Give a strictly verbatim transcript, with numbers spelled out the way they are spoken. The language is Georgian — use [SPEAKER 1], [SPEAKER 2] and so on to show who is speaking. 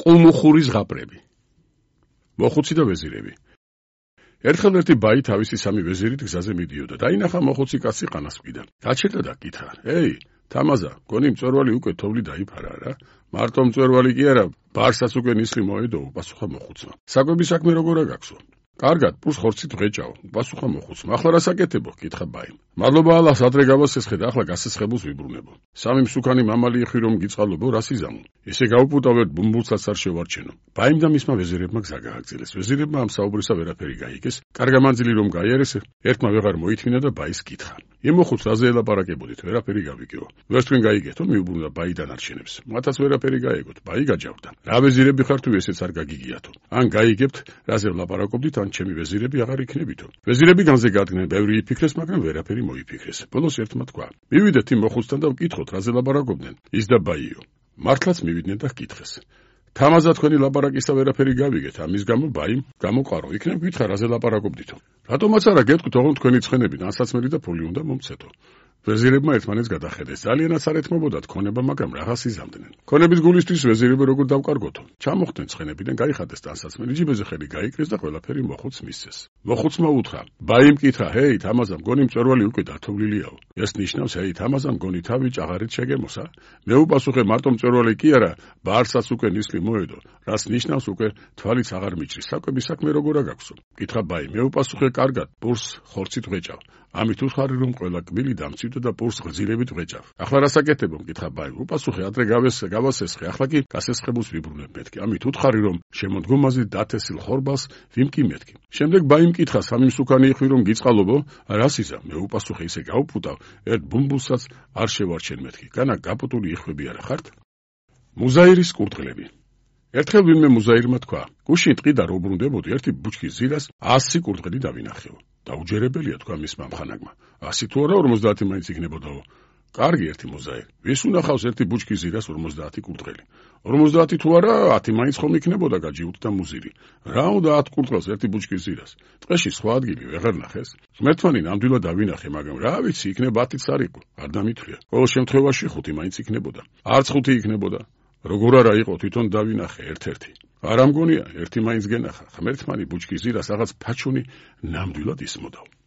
[SPEAKER 1] ყუმუხურის ზღაპრები. მოხუცი და ვეზირები. ერთხელ ერთი ბაი თავისი სამი ვეზირით გზაზე მიდიოდა. დაინახა მოხუცი კაცი ყანასყიდან. გაჩერდა და კითხა: "ეი, თამაზა, გონი მწვერვალი უკვე თოვლი დაიფარა რა?" "მარტო მწვერვალი კი არა, ბარსაც უკვე ნისლი მოედო", უპასუხა მოხუცმა. "საკვების საქმე როგორ აგაქვსო?" "კარგად, პურს ხორცით ვღეჭაო", უპასუხა მოხუცმა. "ახლა რა საკეთებო?" კითხა ბაიმ. "მადლობა ალლას, ადრე გავასესხეთ, ახლა გასესხებულს ვიბრუნებო. სამი მსუქანი მამალი იხრი რომ გიწყალობო, რა სიზამო? ესე გავუპუტავ ერთ ბუმბულსაც არ შევარჩენო." ბაიმ და მისმა ვეზირებმა გზა გააგრძელეს. ვეზირებმა ამ საუბრისა ვერაფერი გაიგეს. კარგამანძილი რომ გაიარეს, ერთმა ვეღარ მოითმინა და ბაის კითხა: "იმოხუც რაზე ელაპარაკებოდით, ვერაფერი გავიგეო. ვერც თქვენ გაიგეთო, მიუბრუნდა ბაი დანარჩენებს. მათაც ვერაფერი გაიგოთ, ბაი გაჯავდა. რა ვეზირები ხარ თუ ესეც არ გაგიგიათო? ან გაიგებთ, რაზე ვლაპარაკობდით, ან ჩემი ვეზირები აღარ იქნებითო." ვეზირები განზე გადგნენ, ბევრი იფიქრეს, მაგრამ ვერაფერი მოიფიქრეს. ბოლოს ერთმა თქვა: "მივიდეთ იმ მოხუცთან და ვკითხოთ, რაზე ლაპარაკობდნენ." ის და ბაიო მართლაც მივიდნენ და ჰკითხეს: "თამაზა, თქვენი ლაპარაკისა ვერაფერი გავიგეთ, ამის გამო ბაიმ გამოყარო. იქნებ გითხრა, რაზე ლაპარაკობდითო?" "რატომაც არა, გეტყვით, ოღონდ თქვენი ცხენები, ნასაცმელი და ფული უნდა მომცეთო." ვეზირებმა ერთმანეთს გადახედეს. ძალიანაც არ ეთმობოდათ ქონება, მაგრამ რაღაც იზამდნენ. ქონების გულისთვის ვეზირები როგორ დავკარგოთო? ჩამოხდნენ ცხენებიდან, გაიხადეს ტანსაცმელი, ჯიბეზე ხელი გაიკრეს და ყველაფერი მოხუც მისცეს. მოხუცმა უთხრა: "ბაიმ კითხა, ჰეი, თამაზა, მგონი მწვერვალი უკვე დათოვლილიაო. ეს ნიშნავს, ჰეი, თამაზა, მგონი თავი ჭაღარით შეგემოსა?" მე უპასუხე: "მარტო მწვერვალი კი არა, ბარსაც უკვე ნისლი მოედო, რაც ნიშნავს უკვე თვალიც აღარ მიჭრის. საკვების საქმე როგორ აგაქვსო?" კითხა ბაი. მე უპასუხე: "კარგად, პურს ხორცით ვღეჭავ." ამით უთხარი რომ ყველა კბილი დამცივდა და პურს ღრძილებით ვღეჭავ. "ახლა რა საკეთებო?" კითხა ბაი. უპასუხე: "ადრე გავასესხე, ახლა კი გასესხებულს ვიბრუნებ მეთქი." ამით უთხარი რომ შემოდგომაზე დათესილ ხორბალს ვიმკი მეთქი. შემდეგ ბაიმ კითხა: "სამი მსუქანი იხვი რომ გიწყალობო, რა სიზა?" მე უპასუხე: "ისე გავუპუტავ, ერთ ბუმბულსაც არ შევარჩენ მეთქი." "განა გაპუტული იხვები არა ხართ?" მუზაირის კურდღლები. ერთხელ ვინმე მუზაირმა თქვა: "გუშინ ტყიდან რო ბრუნდებოდი, ერთი ბუჩქის ზირას ასი კურდღელი დავინახეო." "დაუჯერებელია", თქვა მისმა მხანაგმა. "ასი თუ არა, ორმოცდაათი მაინც იქნებოდაო." "კარგი, ერთი მუზაირი. ვის უნახავს ერთი ბუჩქის ზირას ორმოცდაათი კურდღელი?" "ორმოცდაათი თუ არა, ათი მაინც ხომ იქნებოდა", გაჯიუტდა მუზირი. "რა უნდა ათ კურდღელს ერთი ბუჩქის ზირას? ტყეში სხვა ადგილი ვეღარ ნახეს. ღმერთმანი ნამდვილად დავინახე, მაგრამ რა ვიცი, იქნება ათიც არ იყო, არ დამითვლია. ყოველ შემთხვევაში ხუთი მაინც იქნებოდა. არც ხუთი იქნებოდა. როგორ არა იყო, თვითონ დავინახე ერთ-ერთი. არა მგონია, ერთი მაინც გენახა. ღმერთმანი ბუჩქის ზირას რაღაც ფაჩუნი ნამდვილად ისმოდაო."